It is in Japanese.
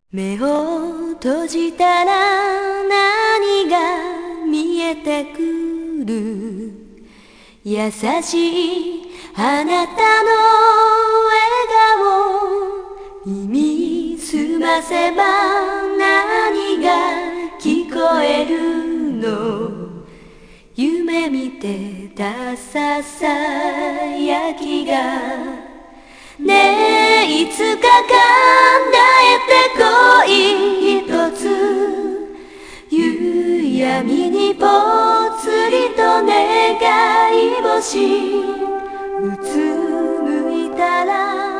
目を閉じたら何が見えてくる。優しいあなたの笑顔、耳すませば何が聞こえるの。夢見てたささやきが、ねえいつか叶えて恋一つ。夕闇にぽつりと願い星、うつむいたら